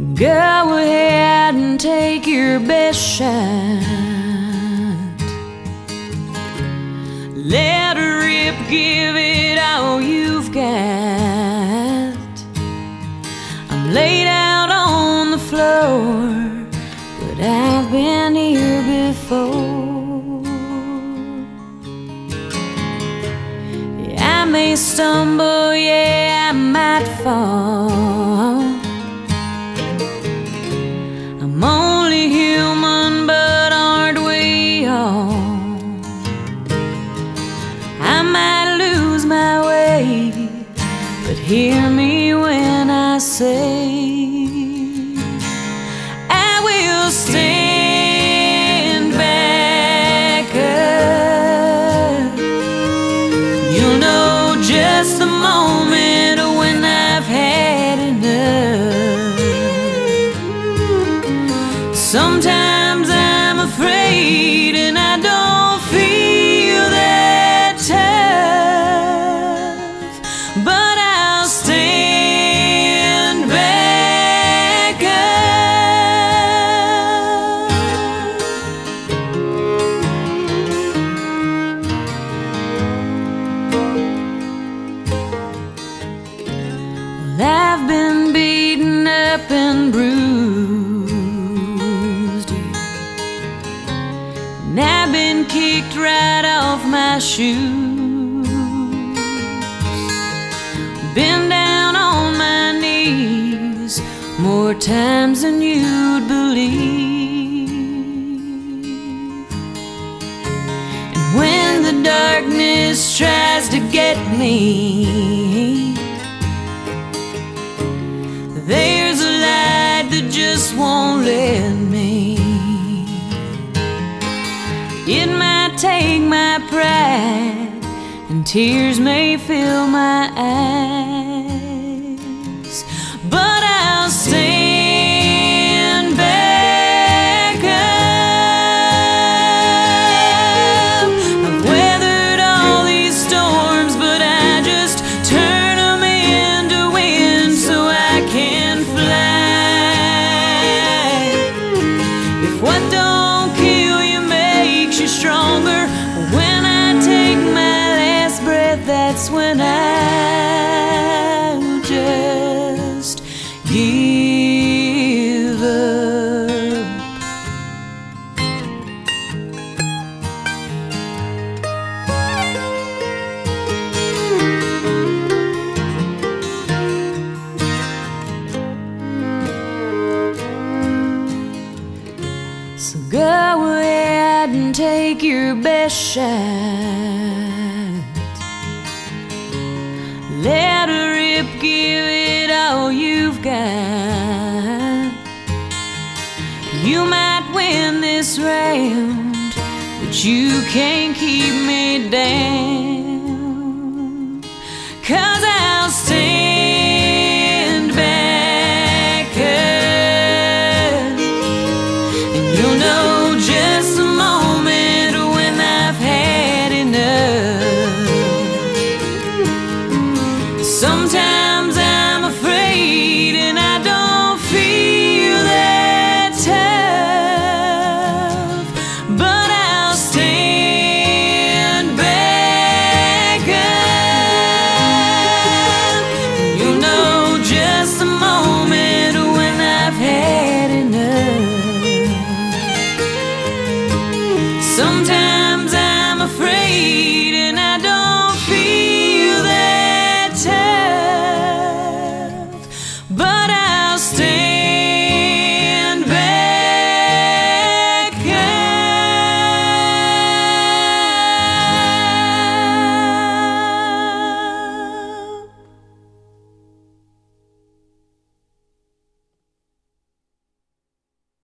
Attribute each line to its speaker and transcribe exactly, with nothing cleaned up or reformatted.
Speaker 1: Go ahead and take your best shot. Let her rip, give it all you've got. I'm laid out on the floor, but I've been here before. Yeah, I may stumble, yeah, I might fall. I'm only human, but aren't we all? I might lose my way, but hear me when I say I will stand back up. You'll know just the moment when I've had enough. Sometimes I'm afraid and I don't feel that tough, but I'll stand back up. Well, I've been beaten up and bruised, and I've been kicked right off my shoes. Been down on my knees more times than you'd believe. And when the darkness tries to get me, there's a light that just won't let me. It might take my pride, and tears may fill my eyes, but I'll stand back up. I've weathered all these storms, but I just turn them into wind so I can fly. If what don't kill you makes you stronger, when I take my last breath, that's when I'll just give up. So go ahead and take your best shot. Let her rip, give it all you've got. You might win this round, but you can't keep me down.